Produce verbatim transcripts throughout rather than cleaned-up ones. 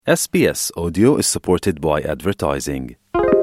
S B S Audio is supported by advertising.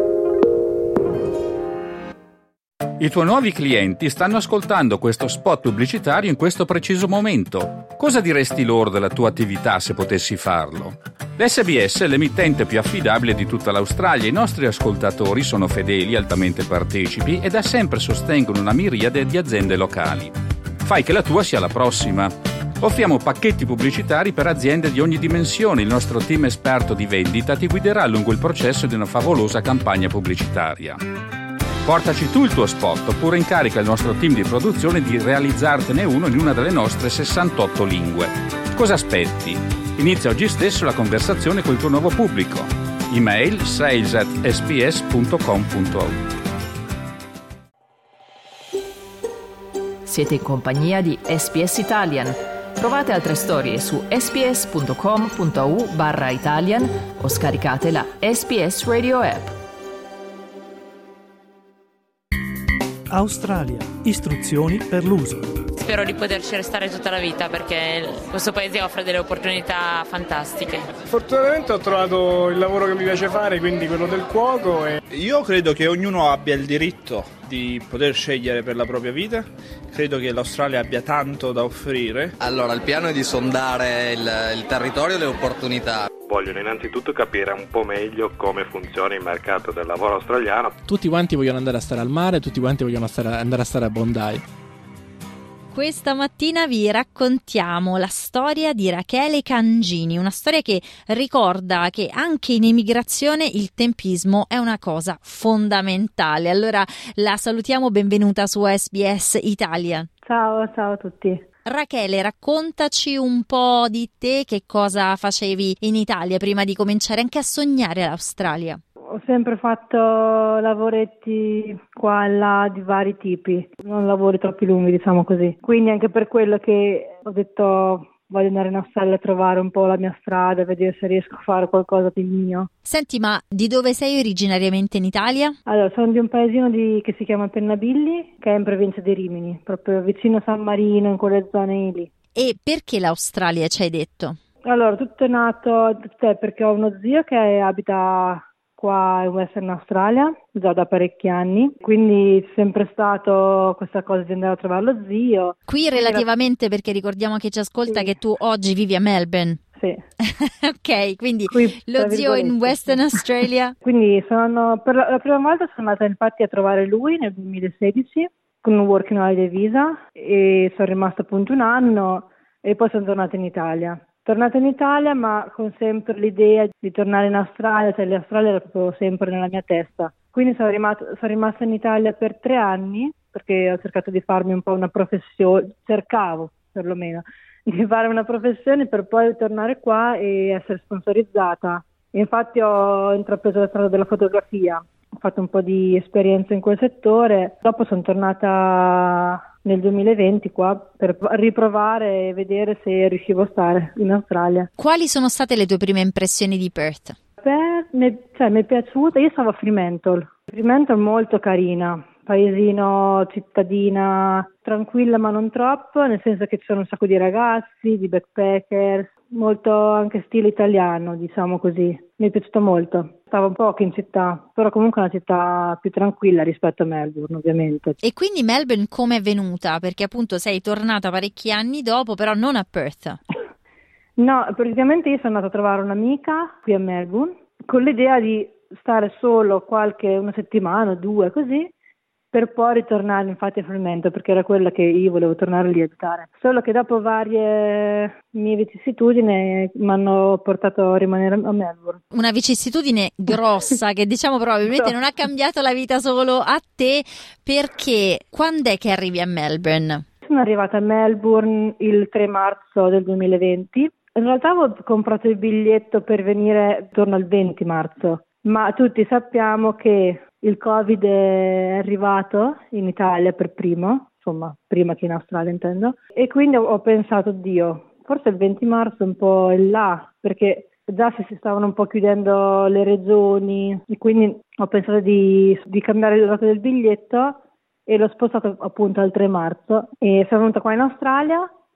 I tuoi nuovi clienti stanno ascoltando questo spot pubblicitario in questo preciso momento. Cosa diresti loro della tua attività se potessi farlo? L'S B S è l'emittente più affidabile di tutta l'Australia. I nostri ascoltatori sono fedeli, altamente partecipi e da sempre sostengono una miriade di aziende locali. Fai che la tua sia la prossima. Offriamo pacchetti pubblicitari per aziende di ogni dimensione. Il nostro team esperto di vendita ti guiderà lungo il processo di una favolosa campagna pubblicitaria. Portaci tu il tuo spot oppure incarica il nostro team di produzione di realizzartene uno in una delle nostre sessantotto lingue. Cosa aspetti? Inizia oggi stesso la conversazione col tuo nuovo pubblico. Email sales at s b s punto com punto a u. Siete in compagnia di S B S Italian. Trovate altre storie su sbs.com.au barra Italian o scaricate la S B S Radio app. Australia. Istruzioni per l'uso. Spero di poterci restare tutta la vita perché questo paese offre delle opportunità fantastiche. Fortunatamente ho trovato il lavoro che mi piace fare, quindi quello del cuoco. E... Io credo che ognuno abbia il diritto di poter scegliere per la propria vita. Credo che l'Australia abbia tanto da offrire. Allora, il piano è di sondare il, il territorio e le opportunità. Vogliono innanzitutto capire un po' meglio come funziona il mercato del lavoro australiano. Tutti quanti vogliono andare a stare al mare, tutti quanti vogliono stare, andare a stare a Bondi. Questa mattina vi raccontiamo la storia di Rachele Cangini, una storia che ricorda che anche in emigrazione il tempismo è una cosa fondamentale. Allora la salutiamo, benvenuta su S B S Italia. Ciao, ciao a tutti. Rachele, raccontaci un po' di te, che cosa facevi in Italia prima di cominciare anche a sognare l'Australia. Ho sempre fatto lavoretti qua e là di vari tipi, non lavori troppo lunghi, diciamo così. Quindi anche per quello che ho detto voglio andare in Australia a trovare un po' la mia strada, vedere se riesco a fare qualcosa di mio. Senti, ma di dove sei originariamente in Italia? Allora, sono di un paesino di, che si chiama Pennabilli, che è in provincia di Rimini, proprio vicino San Marino, in quelle zone lì. E perché l'Australia ci hai detto? Allora, tutto è nato cioè, perché ho uno zio che abita qua in Western Australia già da parecchi anni, quindi c'è sempre stato questa cosa di andare a trovare lo zio. Qui relativamente, perché ricordiamo a chi ci ascolta sì. che tu oggi vivi a Melbourne. Sì. Ok, quindi Qui, lo zio in Western Australia. Quindi sono, per la, la prima volta sono andata infatti a trovare lui nel duemilasedici con un working holiday visa e sono rimasta appunto un anno e poi sono tornata in Italia. Tornata in Italia ma con sempre l'idea di tornare in Australia, cioè l'Australia era proprio sempre nella mia testa. Quindi sono rimasta, sono rimasta in Italia per tre anni perché ho cercato di farmi un po' una professione, cercavo perlomeno di fare una professione per poi tornare qua e essere sponsorizzata. Infatti ho intrapreso la strada della fotografia, ho fatto un po' di esperienza in quel settore, dopo sono tornata nel duemilaventi qua per riprovare e vedere se riuscivo a stare in Australia. Quali sono state le tue prime impressioni di Perth? Perth mi, cioè, mi è piaciuta, io stavo a Fremantle, Fremantle è molto carina, paesino, cittadina, tranquilla ma non troppo, nel senso che ci sono un sacco di ragazzi, di backpackers, molto anche stile italiano, diciamo così. Mi è piaciuto molto. Stavo poco in città, però comunque è una città più tranquilla rispetto a Melbourne, ovviamente. E quindi Melbourne come è venuta? Perché appunto sei tornata parecchi anni dopo, però non a Perth. No, praticamente io sono andata a trovare un'amica qui a Melbourne con l'idea di stare solo qualche, una settimana, due, così, per poi ritornare infatti a Fremantle, perché era quella che io volevo tornare lì a abitare. Solo che dopo varie mie vicissitudini mi hanno portato a rimanere a Melbourne. Una vicissitudine grossa che diciamo probabilmente non ha cambiato la vita solo a te, perché quando è che arrivi a Melbourne? Sono arrivata a Melbourne il tre marzo del duemilaventi. In realtà avevo comprato il biglietto per venire intorno al venti marzo, ma tutti sappiamo che il Covid è arrivato in Italia per primo, insomma, prima che in Australia intendo, e quindi ho pensato, Dio, forse il venti marzo un po' è là, perché già si stavano un po' chiudendo le regioni, e quindi ho pensato di, di cambiare il dato del biglietto e l'ho spostato appunto al tre marzo e sono venuta qua in Australia.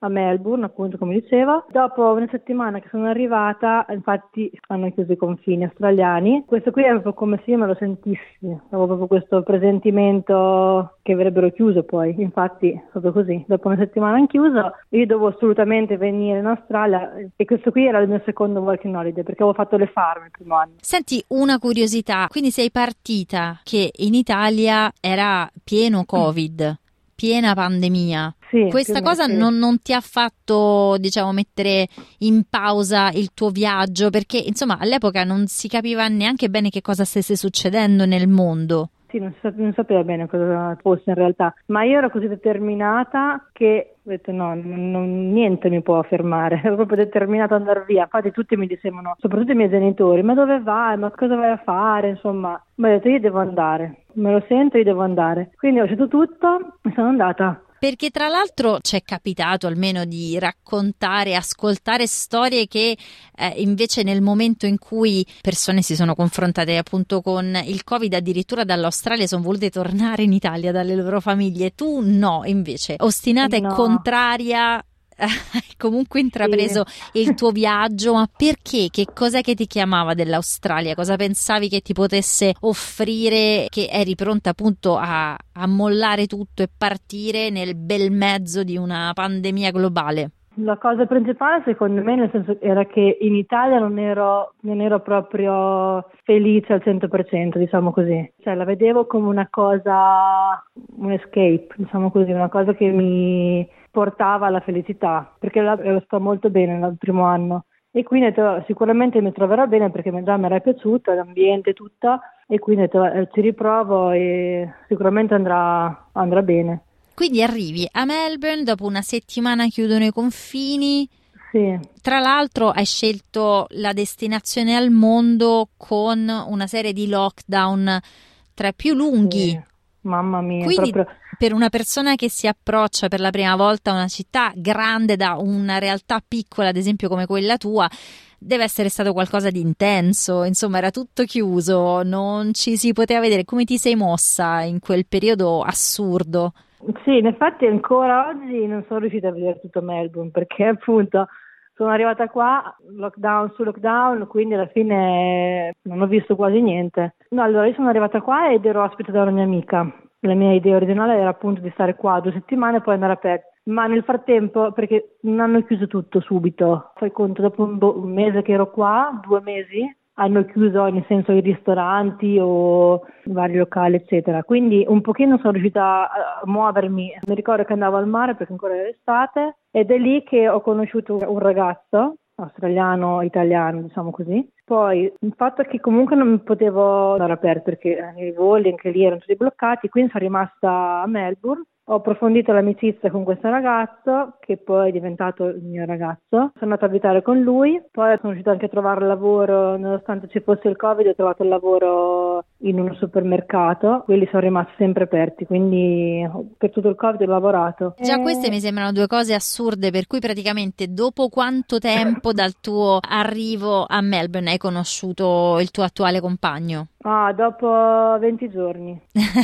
a Melbourne, appunto, come dicevo. Dopo una settimana che sono arrivata, infatti hanno chiuso i confini australiani. Questo qui è proprio come se io me lo sentissi, avevo proprio questo presentimento che avrebbero chiuso poi, infatti è proprio così. Dopo una settimana hanno chiuso, io dovevo assolutamente venire in Australia e questo qui era il mio secondo working holiday perché avevo fatto le farm il primo anno. Senti, una curiosità, quindi sei partita che in Italia era pieno Covid, piena pandemia. Sì, questa cosa sì. non, non ti ha fatto, diciamo, mettere in pausa il tuo viaggio? Perché, insomma, all'epoca non si capiva neanche bene che cosa stesse succedendo nel mondo. Sì, non, si, non sapeva bene cosa fosse in realtà, ma io ero così determinata che ho detto no, non, niente mi può fermare, ero proprio determinata ad andare via. Infatti tutti mi dicevano, soprattutto i miei genitori, ma dove vai, ma cosa vai a fare, insomma. Ma ho detto io devo andare, me lo sento, io devo andare. Quindi ho fatto tutto e sono andata. Perché tra l'altro ci è capitato almeno di raccontare, ascoltare storie che eh, invece nel momento in cui persone si sono confrontate appunto con il Covid, addirittura dall'Australia sono volute tornare in Italia dalle loro famiglie. Tu no, invece, ostinata no. e contraria, hai comunque intrapreso sì. il tuo viaggio. Ma perché? Che cos'è che ti chiamava dell'Australia? Cosa pensavi che ti potesse offrire, che eri pronta appunto a, a mollare tutto e partire nel bel mezzo di una pandemia globale? La cosa principale secondo me nel senso era che in Italia non ero, non ero proprio felice al cento per cento, diciamo così. Cioè la vedevo come una cosa, un escape, diciamo così, una cosa che mi portava alla felicità, perché ero sto molto bene nel primo anno e quindi ho detto, sicuramente mi troverò bene perché già mi era piaciuto l'ambiente tutto e quindi ho detto, eh, ci riprovo e sicuramente andrà, andrà bene. Quindi arrivi a Melbourne, dopo una settimana chiudono i confini. Sì. Tra l'altro hai scelto la destinazione al mondo con una serie di lockdown tra i più lunghi. Sì. Mamma mia. Quindi proprio... per una persona che si approccia per la prima volta a una città grande da una realtà piccola, ad esempio come quella tua, deve essere stato qualcosa di intenso. Insomma, era tutto chiuso, non ci si poteva vedere. Come ti sei mossa in quel periodo assurdo? Sì, in effetti ancora oggi non sono riuscita a vedere tutto Melbourne perché appunto sono arrivata qua, lockdown su lockdown, quindi alla fine non ho visto quasi niente. No, allora io sono arrivata qua ed ero ospite da una mia amica. La mia idea originale era appunto di stare qua due settimane e poi andare a Perth. Ma nel frattempo, perché non hanno chiuso tutto subito, fai conto, dopo un, bo- un mese che ero qua, due mesi, hanno chiuso nel senso i ristoranti o i vari locali eccetera, quindi un pochino sono riuscita a muovermi. Mi ricordo che andavo al mare perché ancora era estate ed è lì che ho conosciuto un ragazzo australiano italiano, diciamo così. Poi il fatto è che comunque non potevo andare aperto perché i voli anche lì erano tutti bloccati, quindi sono rimasta a Melbourne. Ho approfondito l'amicizia con questo ragazzo che poi è diventato il mio ragazzo. Sono andata a abitare con lui, poi sono riuscita anche a trovare lavoro, nonostante ci fosse il Covid, ho trovato il lavoro in un supermercato, quelli sono rimasti sempre aperti, quindi per tutto il Covid ho lavorato. Già e... queste mi sembrano due cose assurde, per cui praticamente dopo quanto tempo dal tuo arrivo a Melbourne hai conosciuto il tuo attuale compagno? Ah, dopo venti giorni.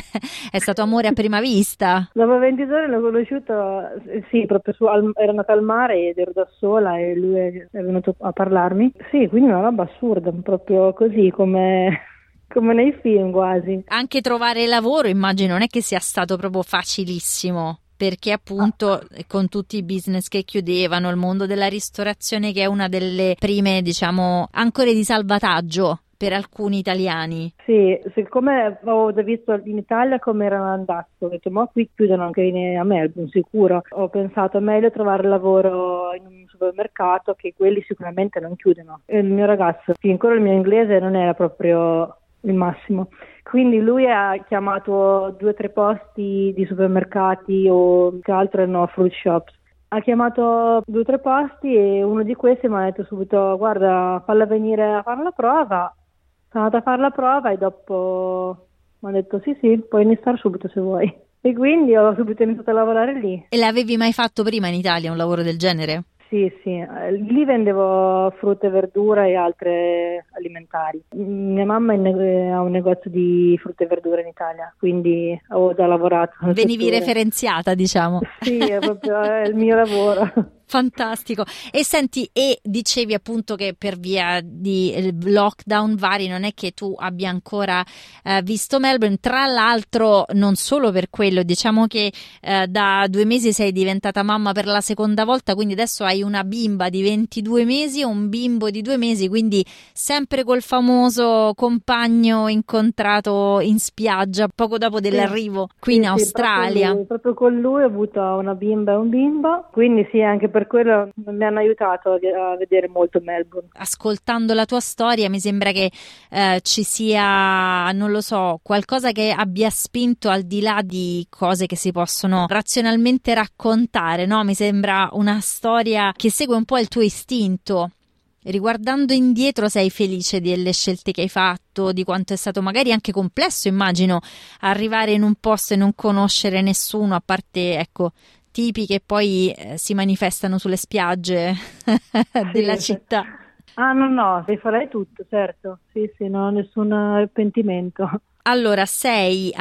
È stato amore a prima vista? Dopo venti giorni l'ho conosciuto, sì, proprio su, al, ero andata al mare ed ero da sola e lui è venuto a parlarmi. Sì, quindi una roba assurda, proprio così come... come nei film quasi. Anche trovare lavoro immagino non è che sia stato proprio facilissimo, perché appunto con tutti i business che chiudevano, il mondo della ristorazione che è una delle prime, diciamo, ancore di salvataggio per alcuni italiani. Sì, siccome avevo già visto in Italia come erano andati, ho detto ma qui chiudono anche in, a Melbourne sicuro. Ho pensato meglio trovare lavoro in un supermercato, che quelli sicuramente non chiudono. E il mio ragazzo, che ancora il mio inglese non era proprio il massimo, quindi lui ha chiamato due o tre posti di supermercati o che altro erano fruit shops. Ha chiamato due o tre posti e uno di questi mi ha detto subito guarda, falla venire a fare la prova. Sono andata a fare la prova e dopo mi ha detto sì sì, puoi iniziare subito se vuoi. E quindi ho subito iniziato a lavorare lì. E l'avevi mai fatto prima in Italia un lavoro del genere? Sì, sì, lì vendevo frutta e verdura e altre alimentari. Mia mamma ha un negozio di frutta e verdura in Italia, quindi ho già lavorato. Venivi settore. referenziata, diciamo. Sì, è proprio è il mio lavoro. Fantastico. E senti, e dicevi appunto che per via di lockdown vari non è che tu abbia ancora eh, visto Melbourne, tra l'altro non solo per quello, diciamo che eh, da due mesi sei diventata mamma per la seconda volta, quindi adesso hai una bimba di ventidue mesi e un bimbo di due mesi, quindi sempre col famoso compagno incontrato in spiaggia poco dopo dell'arrivo sì, qui sì, in Australia. Sì, proprio, proprio con lui ho avuto una bimba e un bimbo, quindi sì, anche per Per quello mi hanno aiutato a vedere molto Melbourne. Ascoltando la tua storia mi sembra che eh, ci sia, non lo so, qualcosa che abbia spinto al di là di cose che si possono razionalmente raccontare, no? Mi sembra una storia che segue un po' il tuo istinto. Riguardando indietro sei felice delle scelte che hai fatto, di quanto è stato magari anche complesso, immagino, arrivare in un posto e non conoscere nessuno, a parte, ecco, tipi che poi eh, si manifestano sulle spiagge della sì, città. Ah no no, rifarei tutto, certo, sì sì, non ho nessun arrepentimento. Allora, sei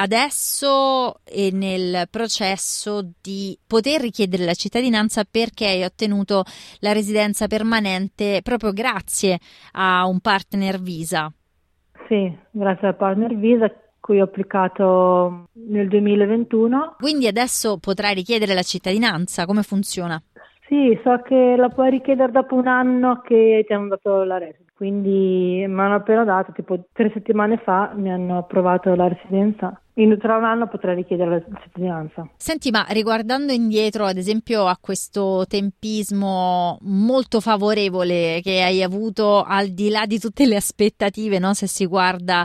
adesso nel processo di poter richiedere la cittadinanza perché hai ottenuto la residenza permanente proprio grazie a un partner visa. Sì, grazie al partner visa cui ho applicato nel duemilaventuno. Quindi adesso potrai richiedere la cittadinanza, come funziona? Sì, so che la puoi richiedere dopo un anno che ti hanno dato la residenza, quindi mi hanno appena dato, tipo tre settimane fa mi hanno approvato la residenza. In, tra un anno potrei richiedere la cittadinanza. Senti, ma riguardando indietro, ad esempio, a questo tempismo molto favorevole che hai avuto al di là di tutte le aspettative, no? Se si guarda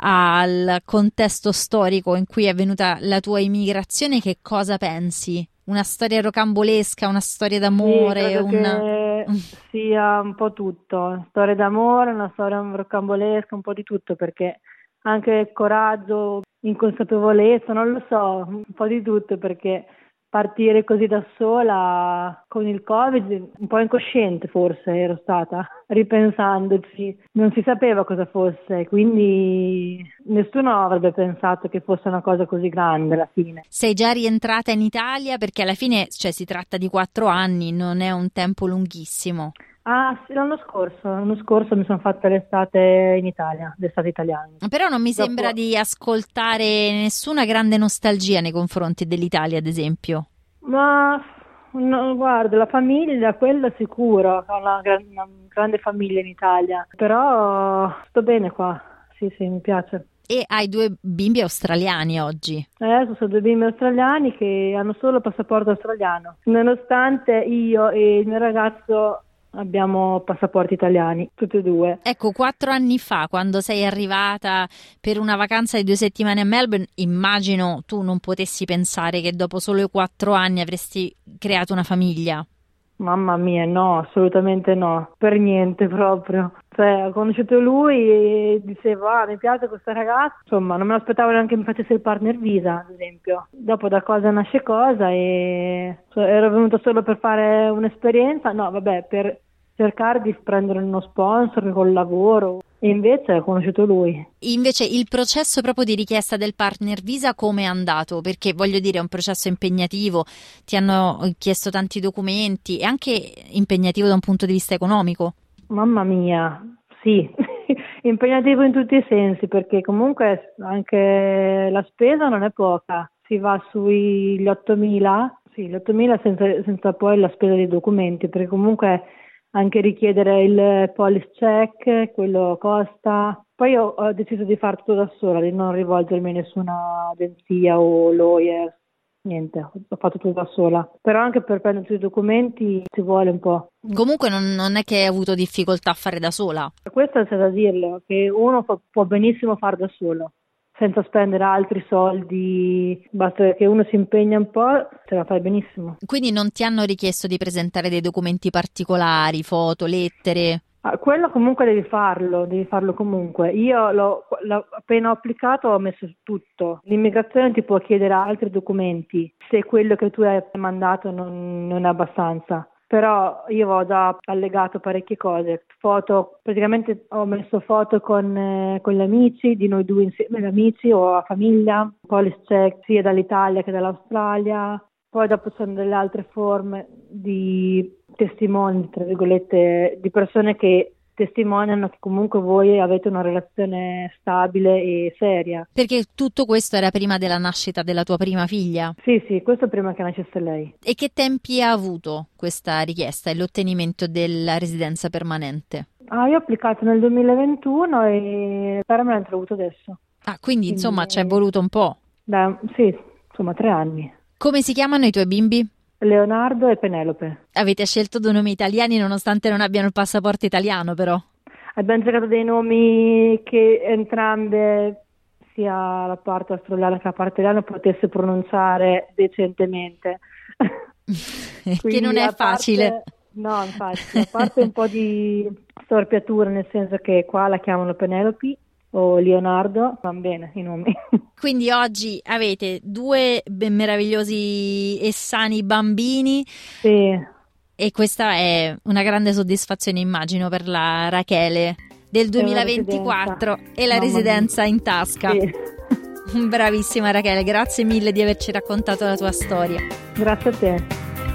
al contesto storico in cui è avvenuta la tua immigrazione, che cosa pensi? Una storia rocambolesca, una storia d'amore? Sì, credo una... che sia un po' tutto, storia d'amore, una storia rocambolesca, un po' di tutto, perché anche coraggio, inconsapevolezza, non lo so, un po' di tutto, perché partire così da sola con il Covid, un po' incosciente forse ero stata, ripensandoci, non si sapeva cosa fosse, quindi nessuno avrebbe pensato che fosse una cosa così grande alla fine. Sei già rientrata in Italia? Perché alla fine, cioè, si tratta di quattro anni, non è un tempo lunghissimo. Ah sì, l'anno scorso, l'anno scorso mi sono fatta l'estate in Italia, l'estate italiana. Però non mi Dopo... sembra di ascoltare nessuna grande nostalgia nei confronti dell'Italia, ad esempio. Ma no, guarda, la famiglia, quello sicuro, ho una, gran, una grande famiglia in Italia, però sto bene qua, sì sì, mi piace. E hai due bimbi australiani oggi? Adesso sono due bimbi australiani che hanno solo passaporto australiano, nonostante io e il mio ragazzo abbiamo passaporti italiani, tutti e due. Ecco, quattro anni fa, quando sei arrivata per una vacanza di due settimane a Melbourne, immagino tu non potessi pensare che dopo solo quattro anni avresti creato una famiglia. Mamma mia, no, assolutamente no, per niente proprio. Cioè, ho conosciuto lui e dicevo, ah, mi piace questa ragazza. Insomma, non me l'aspettavo neanche che mi facesse il partner visa, ad esempio. Dopo da cosa nasce cosa e cioè, ero venuta solo per fare un'esperienza, no, vabbè, per cercare di prendere uno sponsor col lavoro. E invece ho conosciuto lui. Invece il processo proprio di richiesta del partner visa come è andato? Perché voglio dire è un processo impegnativo, ti hanno chiesto tanti documenti e anche impegnativo da un punto di vista economico. Mamma mia, sì, impegnativo in tutti i sensi, perché comunque anche la spesa non è poca, si va sugli ottomila, sì, gli ottomila senza, senza poi la spesa dei documenti, perché comunque anche richiedere il police check, quello costa. Poi ho, ho deciso di fare tutto da sola, di non rivolgermi a nessuna agenzia o lawyer, niente, ho fatto tutto da sola. Però anche per prendere tutti i documenti ci vuole un po'. Comunque non, non è che hai avuto difficoltà a fare da sola? Questo c'è da dirlo, che uno può, può benissimo fare da solo, senza spendere altri soldi, basta che uno si impegna un po', ce la fai benissimo. Quindi non ti hanno richiesto di presentare dei documenti particolari, foto, lettere? Ah, quello comunque devi farlo, devi farlo comunque. Io l'ho, l'ho appena ho applicato ho messo tutto. L'immigrazione ti può chiedere altri documenti se quello che tu hai mandato non, non è abbastanza. però io ho già allegato parecchie cose, foto, praticamente ho messo foto con, eh, con gli amici, di noi due insieme, gli amici o a famiglia, police check sia dall'Italia che dall'Australia, poi dopo sono delle altre forme di testimoni, tra virgolette, di persone che testimoniano che comunque voi avete una relazione stabile e seria. Perché tutto questo era prima della nascita della tua prima figlia? Sì, sì, questo prima che nascesse lei. E che tempi ha avuto questa richiesta e l'ottenimento della residenza permanente? Ah, io ho applicato nel duemilaventuno e però me l'hanno trovato adesso. Ah, quindi, quindi insomma ci è voluto un po'? Beh, sì, insomma tre anni. Come si chiamano i tuoi bimbi? Leonardo e Penelope. Avete scelto due nomi italiani nonostante non abbiano il passaporto italiano, però? Abbiamo cercato dei nomi che entrambe, sia la parte australiana che la parte italiana, potesse pronunciare decentemente. Che non è facile. Parte, no, infatti, a parte un po' di storpiatura, nel senso che qua la chiamano Penelope o Leonardo, van bene i nomi. Quindi oggi avete due meravigliosi e sani bambini. Sì. E questa è una grande soddisfazione, immagino, per la Rachele del duemilaventiquattro e la residenza in tasca. Sì. Bravissima Rachele, grazie mille di averci raccontato la tua storia. Grazie a te.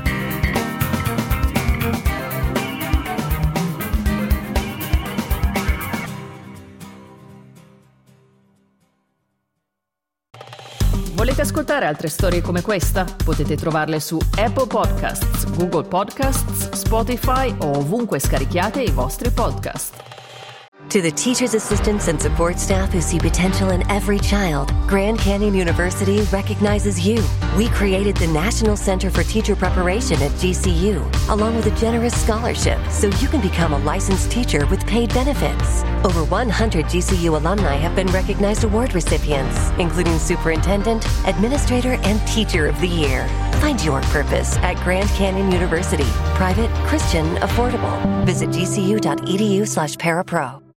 Volete ascoltare altre storie come questa? Potete trovarle su Apple Podcasts, Google Podcasts, Spotify o ovunque scarichiate i vostri podcast. To the teachers, assistants, and support staff who see potential in every child, Grand Canyon University recognizes you. We created the National Center for Teacher Preparation at G C U, along with a generous scholarship, so you can become a licensed teacher with paid benefits. Over one hundred G C U alumni have been recognized award recipients, including Superintendent, Administrator, and Teacher of the Year. Find your purpose at Grand Canyon University. Private, Christian, affordable. Visit gcu.edu slash parapro.